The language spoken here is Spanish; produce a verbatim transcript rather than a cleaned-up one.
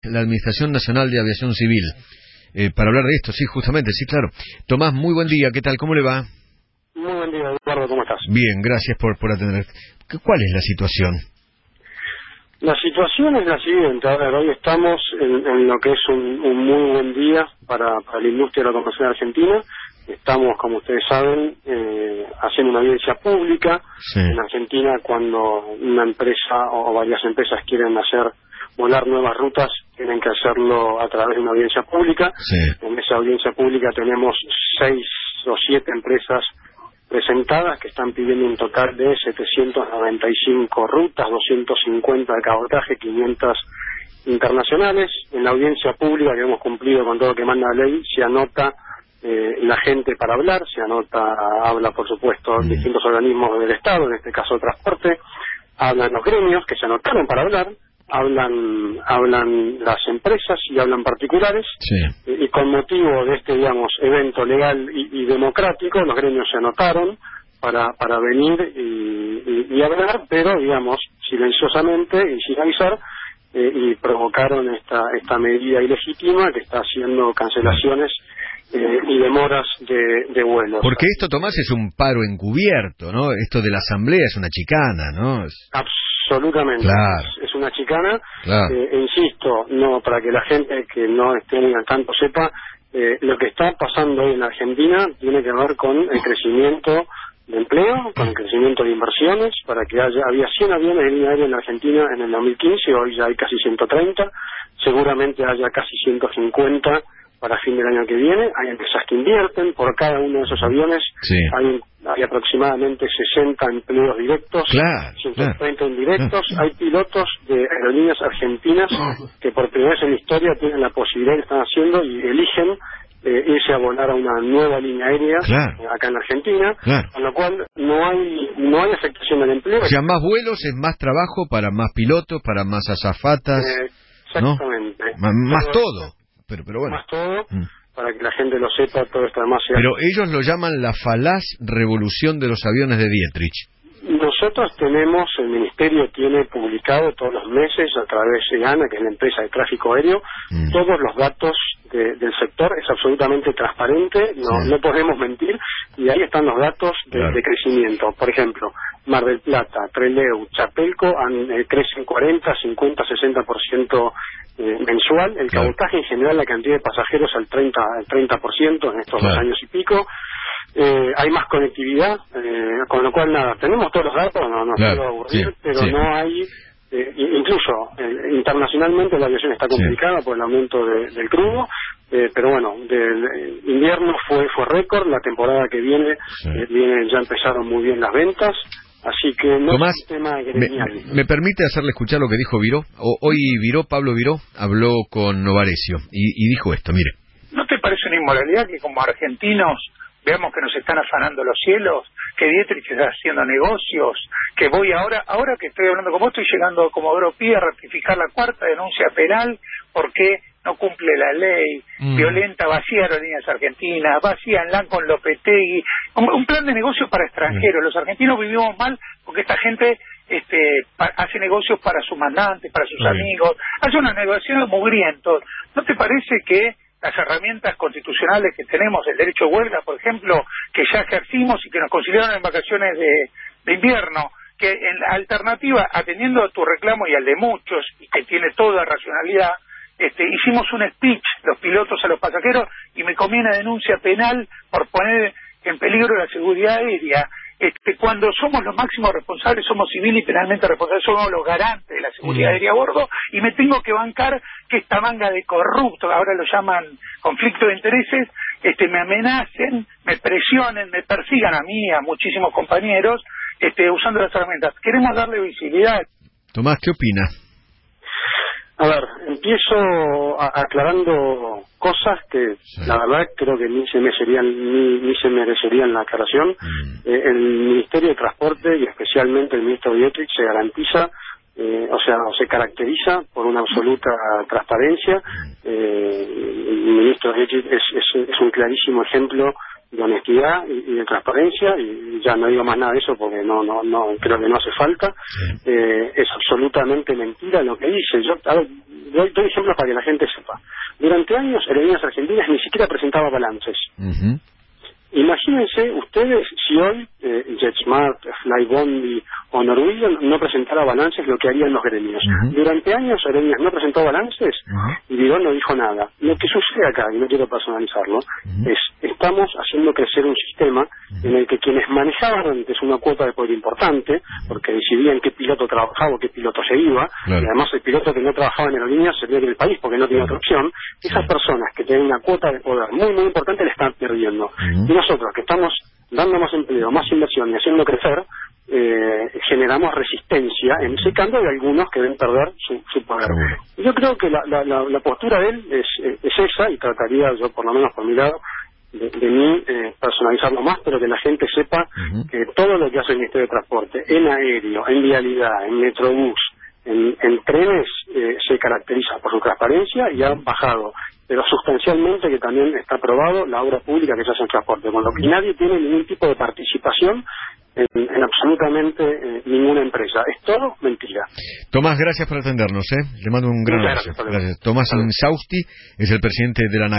La Administración Nacional de Aviación Civil, eh, para hablar de esto, sí, justamente, sí, claro. Tomás, muy buen día, ¿qué tal? ¿Cómo le va? Muy buen día, Eduardo, ¿cómo estás? Bien, gracias por, por atender. ¿Cuál es la situación? La situación es la siguiente, a ver, hoy estamos en, en lo que es un, un muy buen día para, para la industria de la automoción argentina. Estamos, como ustedes saben, eh, haciendo una audiencia pública Sí. en Argentina cuando una empresa o varias empresas quieren hacer volar nuevas rutas, tienen que hacerlo a través de una audiencia pública. Sí. En esa audiencia pública tenemos seis o siete empresas presentadas que están pidiendo un total de setecientas noventa y cinco rutas, doscientas cincuenta de cabotaje, quinientas internacionales. En la audiencia pública, que hemos cumplido con todo lo que manda la ley, se anota eh, la gente para hablar, se anota, habla por supuesto Mm. distintos organismos del Estado, en este caso transporte, hablan los gremios que se anotaron para hablar, hablan hablan las empresas y hablan particulares. Sí. Y con motivo de este, digamos, evento legal y, y democrático, los gremios se anotaron para para venir y, y, y hablar, pero, digamos, silenciosamente y sin avisar, eh, y provocaron esta esta medida ilegítima que está haciendo cancelaciones eh, y demoras de, de vuelos. Porque esto, Tomás, es un paro encubierto, ¿no? Esto de la asamblea es una chicana, ¿no? Es... Absolutamente. Claro. Es, es una chicana. Claro. Eh, e insisto, no, para que la gente que no esté muy al tanto sepa, eh, lo que está pasando hoy en Argentina tiene que ver con el crecimiento de empleo, con el crecimiento de inversiones, para que haya, había cien aviones de línea aérea en Argentina en el dos mil quince, hoy ya hay casi ciento treinta, seguramente haya casi ciento cincuenta para fin del año que viene. Hay empresas que invierten, por cada uno de esos aviones Sí. hay, hay aproximadamente sesenta empleos directos, Claro, ciento treinta claro. indirectos. Claro. Hay pilotos de aerolíneas argentinas que por primera vez en la historia tienen la posibilidad que están haciendo y eligen eh, irse a volar a una nueva línea aérea Claro. eh, acá en Argentina, Claro. con lo cual no hay no hay afectación del empleo. O sea, más vuelos es más trabajo para más pilotos, para más azafatas, Eh, ¿no? exactamente. Ma- Más Pero- todo, pero, pero bueno. más todo, Mm. para que la gente lo sepa, todo esto además sea... Pero ellos lo llaman la falaz revolución de los aviones de Dietrich. Nosotros tenemos, el Ministerio tiene publicado todos los meses a través de ANA, que es la empresa de tráfico aéreo, Mm. todos los datos de- del sector. Es absolutamente transparente, no, Sí. no podemos mentir, y ahí están los datos de, Claro. de crecimiento. Por ejemplo, Mar del Plata, Trelew, Chapelco han, eh, crecen cuarenta, cincuenta, sesenta por ciento eh, mensual. El Claro. cabotaje en general, la cantidad de pasajeros al treinta, al treinta por ciento en estos Claro. dos años y pico. Eh, hay más conectividad, eh, con lo cual nada, tenemos todos los datos, no nos Claro, quiero aburrir, sí, pero sí. no hay, eh, incluso eh, internacionalmente la aviación está complicada por el aumento de- del crudo, eh, pero bueno, del eh, invierno fue fue récord, la temporada que viene, Sí. eh, viene ya empezaron muy bien las ventas, así que no Tomás, es un tema me, gremial. me permite hacerle escuchar lo que dijo Viró. O- hoy Viró, Pablo Viró, habló con Novarecio y, y dijo esto, mire. ¿No te parece una inmoralidad que como argentinos veamos que nos están afanando los cielos, que Dietrich está haciendo negocios, que voy ahora, ahora que estoy hablando con vos, estoy llegando como Europea a ratificar la cuarta denuncia penal porque no cumple la ley, Mm. violenta, vacía aerolíneas argentinas, vacía en LAN con Lopetegui, un, un plan de negocios para extranjeros. Los argentinos vivimos mal porque esta gente este pa- hace negocios para sus mandantes, para sus Mm. amigos, hace unas negociaciones mugrientos. ¿No te parece que las herramientas constitucionales que tenemos, el derecho de huelga, por ejemplo, que ya ejercimos y que nos conciliaron en vacaciones de, de invierno, que en la alternativa, atendiendo a tu reclamo y al de muchos, y que tiene toda racionalidad, este, hicimos un speech, los pilotos a los pasajeros, y me comí una denuncia penal por poner en peligro la seguridad aérea? Este, cuando somos los máximos responsables, somos civil y penalmente responsables, somos los garantes de la seguridad Mm. aérea a bordo, y me tengo que bancar que esta manga de corruptos, ahora lo llaman conflicto de intereses, este, me amenacen, me presionen, me persigan a mí, a muchísimos compañeros, este, usando las herramientas. Queremos darle visibilidad. Tomás, ¿qué opina? A ver, empiezo a- aclarando cosas que Sí. la verdad creo que ni se merecerían ni, ni se merecerían la aclaración. Mm. Eh, el Ministerio de Transporte y especialmente el ministro Dietrich se garantiza, eh, o sea, o se caracteriza por una absoluta transparencia. Eh, el ministro Dietrich es, es, es un clarísimo ejemplo de honestidad y, y de transparencia, y ya no digo más nada de eso porque no no no creo que no hace falta. Sí. Eh, es absolutamente mentira lo que dice. Yo, a ver, doy, doy ejemplos para que la gente sepa. Durante años, Aerolíneas Argentinas ni siquiera presentaba balances. Uh-huh. Imagínense ustedes si hoy eh, JetSmart, Flybondi o Norwegian no presentara balances, lo que harían los gremios. Uh-huh. Durante años Aerolíneas no presentó balances Uh-huh. y Vigón no dijo nada. Lo que sucede acá, y no quiero personalizarlo, Uh-huh. es estamos haciendo crecer un sistema uh-huh. en el que quienes manejaban antes una cuota de poder importante, porque decidían qué piloto trabajaba o qué piloto se iba, claro. y además el piloto que no trabajaba en Aerolíneas se veía del país porque no tenía claro. otra opción, sí. Esas personas que tienen una cuota de poder muy muy importante le están perdiendo. Uh-huh. Y nosotros que estamos dando más empleo, más inversión y haciendo crecer, eh, generamos resistencia en ese cambio de algunos que deben perder su, su poder. Seguro. Yo creo que la, la, la, la postura de él es, es esa, y trataría yo por lo menos por mi lado de, de mí eh, personalizarlo más, pero que la gente sepa uh-huh. que todo lo que hace el Ministerio de Transporte en aéreo, en vialidad, en metrobús, en, en trenes eh, se caracteriza por su transparencia y ha bajado, pero sustancialmente, que también está aprobado, la obra pública que se hace en transporte, con lo que nadie tiene ningún tipo de participación en, en absolutamente eh, ninguna empresa. Es todo mentira. Tomás, gracias por atendernos, ¿eh? Le mando un gran abrazo. Gracias. Tomás Insausti es el presidente de la ANAC.